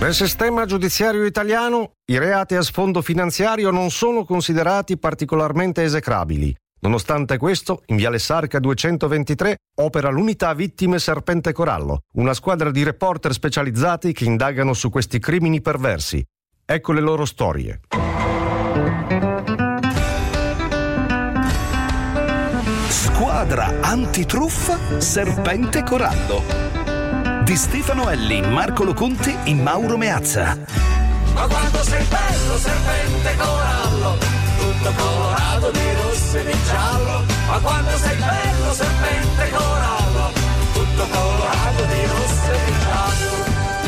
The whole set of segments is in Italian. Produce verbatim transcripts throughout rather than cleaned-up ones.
Nel sistema giudiziario italiano i reati a sfondo finanziario non sono considerati particolarmente esecrabili. Nonostante questo, in Viale Sarca duecentoventitré opera l'unità Vittime Serpente Corallo, una squadra di reporter specializzati che indagano su questi crimini perversi. Ecco le loro storie. Squadra antitruffa Serpente Corallo di Stefano Elli, Marco Loconte e Mauro Meazza. Ma quando sei bello, serpente corallo, tutto colorato di rosso e di giallo. Ma quando sei bello, serpente corallo, tutto colorato di rosso e di giallo.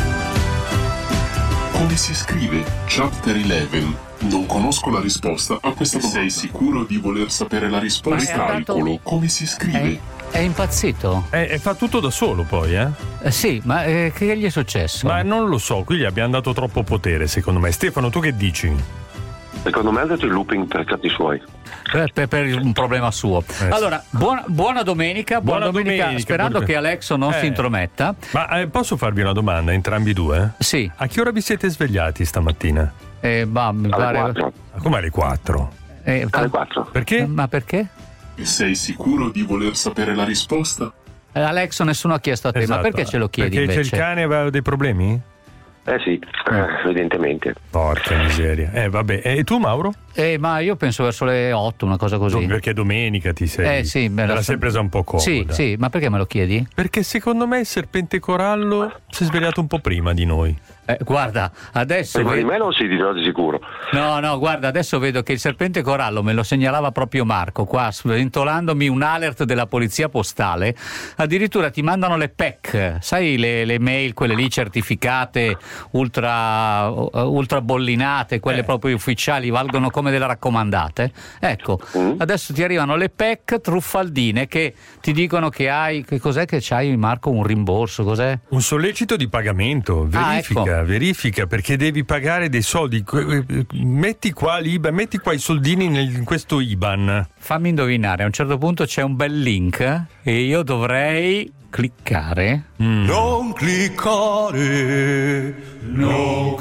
Come si scrive? Chapter undici. Non conosco la risposta a questa domanda. Sei sicuro di voler sapere la risposta? Calcolo. Andato... Come si scrive? È, è impazzito. E eh, fa tutto da solo poi, eh? eh sì, ma eh, che gli è successo? Ma non lo so, qui gli abbiamo dato troppo potere, secondo me. Stefano, tu che dici? Secondo me ha dato il looping per cazzi suoi. Per, per, per un problema suo. Eh, allora, buona, buona domenica, buona, buona domenica, domenica, sperando perché... che Alexo non eh. si intrometta. Ma eh, posso farvi una domanda, entrambi due? Sì. A che ora vi siete svegliati stamattina? Eh, bah, mi alle pare... quattro. Come alle quattro? Eh, alle quattro. Perché? Ma perché? Sei sicuro di voler sapere la risposta? Eh, Alexo, nessuno ha chiesto a te, esatto. Ma perché ce lo chiedi perché invece? C'è il cane aveva dei problemi? Eh sì, eh, evidentemente. Porca miseria. Eh vabbè, e tu Mauro? Eh, ma io penso verso le otto, una cosa così. Perché domenica ti sei. Eh sì, me la la sei presa un po' comoda. Sì, sì, ma perché me lo chiedi? Perché secondo me il serpente corallo si è svegliato un po' prima di noi. Eh, guarda, adesso prima vedo... di me non si dirà di sicuro. No, no, guarda, adesso vedo che il serpente corallo me lo segnalava proprio Marco, qua sventolandomi un alert della polizia postale. Addirittura ti mandano le P E C, sai le, le mail, quelle lì certificate, ultra, ultra bollinate, quelle eh. proprio ufficiali, valgono come delle raccomandate. Ecco, mm. adesso ti arrivano le P E C truffaldine che ti dicono che hai, che cos'è che c'hai Marco, un rimborso, cos'è? Un sollecito di pagamento, verifica. Ah, ecco. Verifica perché devi pagare dei soldi. Metti qua l'I B A N, metti qua i soldini in questo I B A N. Fammi indovinare, a un certo punto c'è un bel link e io dovrei cliccare. Mm. Non cliccare, non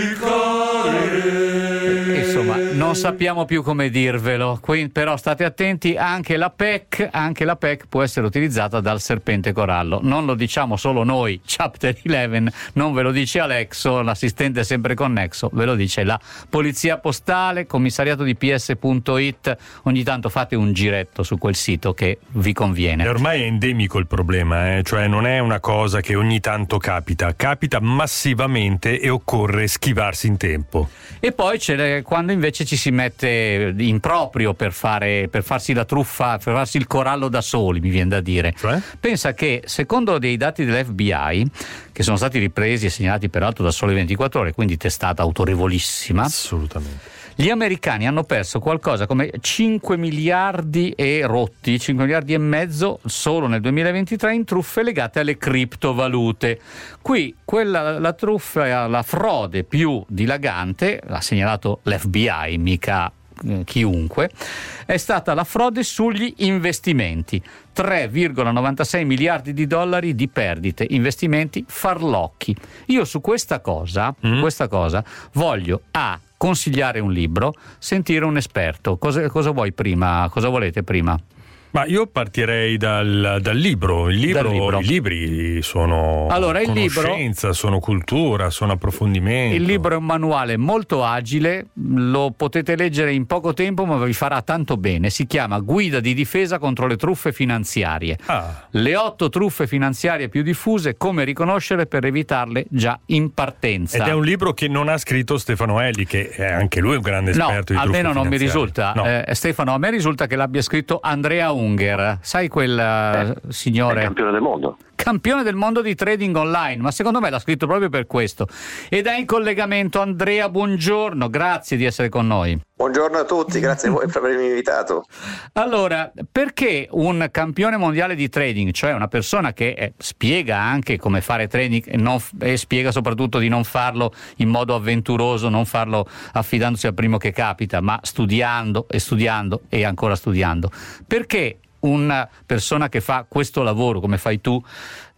cliccare. Insomma, non sappiamo più come dirvelo, quindi, però state attenti, anche la P E C, anche la P E C può essere utilizzata dal serpente corallo. Non lo diciamo solo noi, Chapter undici, non ve lo dice Alexo, l'assistente è sempre connesso, ve lo dice la polizia postale, commissariato di P S punto it. Ogni tanto fate un giretto su quel sito che vi conviene. E ormai è endemico il problema, eh? Cioè non è una cosa che ogni tanto capita, capita massivamente e occorre schivarsi in tempo. E poi c'è quando invece ci si mette in proprio per fare per farsi la truffa, per farsi il corallo da soli, mi viene da dire. Cioè? Pensa che secondo dei dati dell'F B I, che sono stati ripresi e segnalati peraltro da Sole ventiquattro Ore, quindi testata autorevolissima, assolutamente, gli americani hanno perso qualcosa come cinque miliardi e rotti, cinque miliardi e mezzo solo nel duemilaventitré in truffe legate alle criptovalute. Qui quella, la truffa, la frode più dilagante, l'ha segnalato l'F B I, mica eh, chiunque, è stata la frode sugli investimenti. tre virgola novantasei miliardi di dollari di perdite, investimenti farlocchi. Io su questa cosa, mm. questa cosa voglio a consigliare un libro, sentire un esperto. Cosa, cosa vuoi prima? Cosa volete prima? Ma io partirei dal, dal libro. Il libro, dal libro. I libri sono allora, il conoscenza, libro, sono cultura, sono approfondimento. Il libro è un manuale molto agile, lo potete leggere in poco tempo, ma vi farà tanto bene. Si chiama Guida di difesa contro le truffe finanziarie. Ah. Le otto truffe finanziarie più diffuse, come riconoscere per evitarle già in partenza. Ed è un libro che non ha scritto Stefano Elli, che è anche lui un grande esperto no, di truffe finanziarie. No, almeno non mi risulta. No. Eh, Stefano, a me risulta che l'abbia scritto Andrea Unger. Sai quel eh, signore? È campione del mondo. Campione del mondo di trading online, ma secondo me l'ha scritto proprio per questo. Ed è in collegamento Andrea, buongiorno, grazie di essere con noi. Buongiorno a tutti, grazie a voi per avermi invitato. Allora, perché un campione mondiale di trading, cioè una persona che eh, spiega anche come fare trading e, non, e spiega soprattutto di non farlo in modo avventuroso, non farlo affidandosi al primo che capita, ma studiando e studiando e ancora studiando, perché una persona che fa questo lavoro come fai tu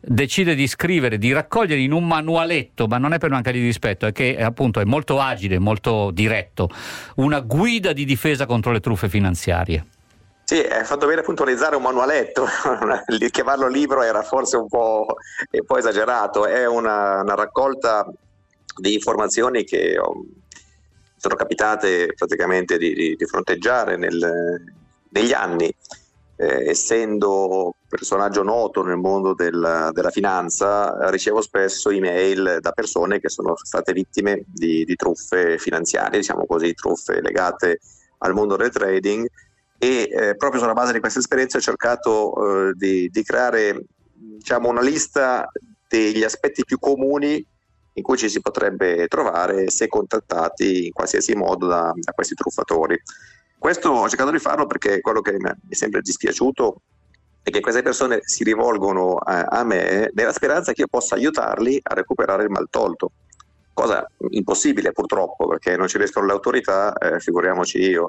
decide di scrivere, di raccogliere in un manualetto, ma non è per mancargli di rispetto, è che appunto è molto agile, molto diretto, una guida di difesa contro le truffe finanziarie. Sì, hai fatto bene a puntualizzare un manualetto, chiamarlo libro era forse un po', un po' esagerato, è una, una raccolta di informazioni che ho, sono capitate praticamente di, di, di fronteggiare nel, negli anni. Eh, essendo personaggio noto nel mondo del, della finanza, ricevo spesso email da persone che sono state vittime di, di truffe finanziarie, diciamo così, truffe legate al mondo del trading, e eh, proprio sulla base di questa esperienza ho cercato eh, di, di creare, diciamo, una lista degli aspetti più comuni in cui ci si potrebbe trovare se contattati in qualsiasi modo da, da questi truffatori. Questo ho cercato di farlo perché quello che mi è sempre dispiaciuto è che queste persone si rivolgono a, a me nella speranza che io possa aiutarli a recuperare il maltolto, cosa impossibile purtroppo, perché non ci riescono le autorità, eh, figuriamoci io.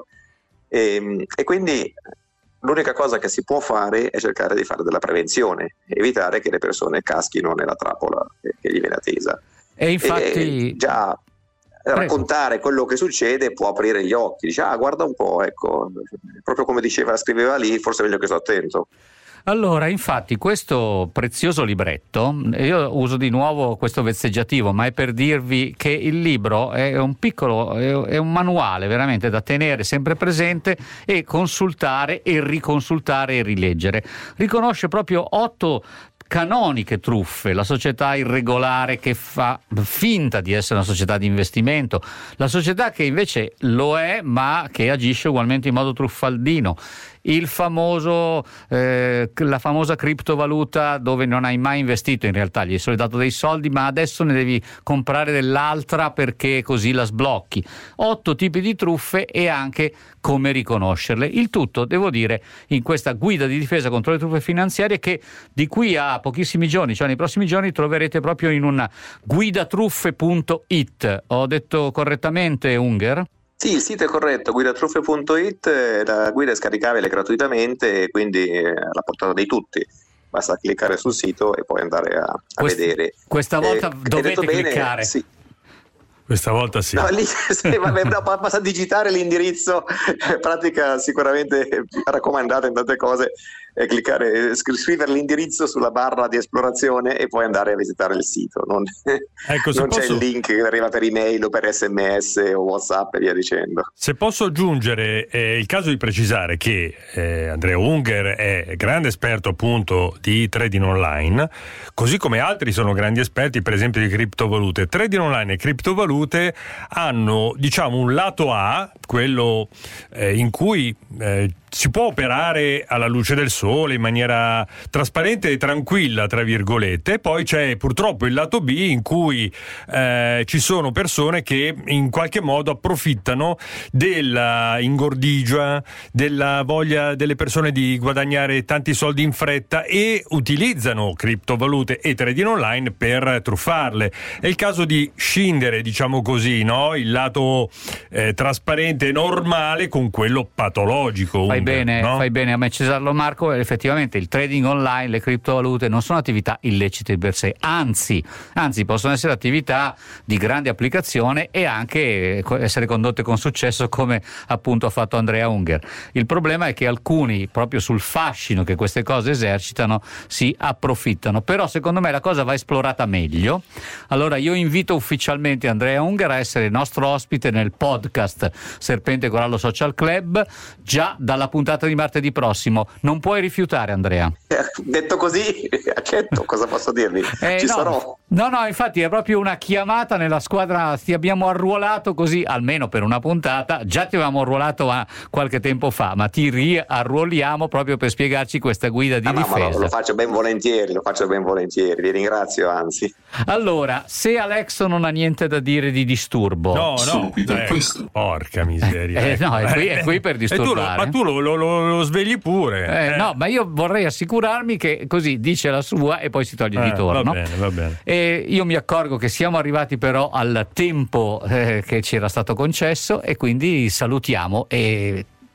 E, e quindi l'unica cosa che si può fare è cercare di fare della prevenzione, evitare che le persone caschino nella trappola che, che gli viene attesa. E infatti e già raccontare quello che succede può aprire gli occhi, dice ah guarda un po', ecco, proprio come diceva, scriveva lì, forse è meglio che sto attento. Allora, infatti, questo prezioso libretto, io uso di nuovo questo vezzeggiativo, ma è per dirvi che il libro è un piccolo, è un manuale veramente da tenere sempre presente e consultare e riconsultare e rileggere. Riconosce proprio otto canoniche truffe: la società irregolare che fa finta di essere una società di investimento, la società che invece lo è ma che agisce ugualmente in modo truffaldino, il famoso eh, la famosa criptovaluta dove non hai mai investito, in realtà gli sono dato dei soldi ma adesso ne devi comprare dell'altra perché così la sblocchi. Otto tipi di truffe e anche come riconoscerle, il tutto, devo dire, in questa guida di difesa contro le truffe finanziarie che di qui a pochissimi giorni, cioè nei prossimi giorni, troverete proprio in una guidatruffe punto it. Ho detto correttamente, Unger? Sì, il sito è corretto, guidatruffe punto it, la guida è scaricabile gratuitamente e quindi è alla portata di tutti. Basta cliccare sul sito e poi andare a, a Quest, vedere. Questa volta eh, dovete cliccare. Bene, sì. Questa volta sì. No, lì, sì, vabbè, no, basta digitare l'indirizzo, pratica sicuramente raccomandata in tante cose, e cliccare, scrivere l'indirizzo sulla barra di esplorazione e poi andare a visitare il sito. Non, ecco, non posso... c'è il link che arriva per email o per sms o WhatsApp e via dicendo. Se posso aggiungere, è il caso di precisare che eh, Andrea Unger è grande esperto appunto di trading online, così come altri sono grandi esperti per esempio di criptovalute. Trading online e criptovalute hanno, diciamo, un lato A, quello eh, in cui eh, si può operare alla luce del sole in maniera trasparente e tranquilla, tra virgolette, e poi c'è purtroppo il lato B in cui eh, ci sono persone che in qualche modo approfittano della ingordigia, della voglia delle persone di guadagnare tanti soldi in fretta e utilizzano criptovalute e trading online per truffarle. È il caso di scindere, diciamo così, no? Il lato eh, trasparente e normale con quello patologico. Fai bene, no? fai bene a me cesarlo, Marco. Effettivamente il trading online, le criptovalute non sono attività illecite per sé, anzi, anzi possono essere attività di grande applicazione e anche essere condotte con successo, come appunto ha fatto Andrea Unger. Il problema è che alcuni, proprio sul fascino che queste cose esercitano, si approfittano. Però secondo me la cosa va esplorata meglio. Allora io invito ufficialmente Andrea Unger a essere nostro ospite nel podcast Serpente Corallo Social Club già dalla puntata di martedì prossimo. Non puoi rifiutare, Andrea. Detto così, accetto, cosa posso dirvi? Eh, Ci no, sarò. No, no, infatti è proprio una chiamata nella squadra, ti abbiamo arruolato così, almeno per una puntata, già ti avevamo arruolato a qualche tempo fa, ma ti riarruoliamo proprio per spiegarci questa guida di ah, difesa. Ma lo, lo faccio ben volentieri, lo faccio ben volentieri, vi ringrazio anzi. Allora, se Alexo non ha niente da dire di disturbo... No, no, sono qui per eh, questo. Porca miseria. Eh, no, è qui, è qui per disturbare. Eh, tu lo, ma tu lo, lo, lo svegli pure. Eh, eh. No, ma io vorrei assicurarmi che così dice la sua e poi si toglie eh, di torno. Va bene, va bene. E io mi accorgo che siamo arrivati però al tempo eh, che ci era stato concesso e quindi salutiamo e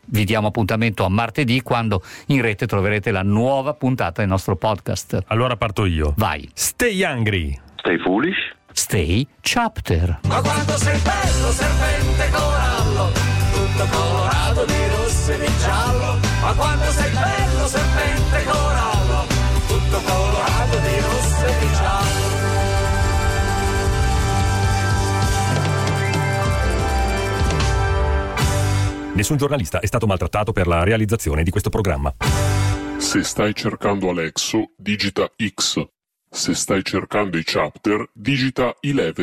vi diamo appuntamento a martedì, quando in rete troverete la nuova puntata del nostro podcast. Allora parto io. Vai. Stay hungry. Stay foolish. Stay chapter. Ma quando sei bello serpente corallo, tutto colorato di rosso e di giallo. Ma quando sei bello serpente corallo, tutto colorato di rosso e di giallo. Nessun giornalista è stato maltrattato per la realizzazione di questo programma. Se stai cercando Alexo, digita X. Se stai cercando i chapter, digita undici.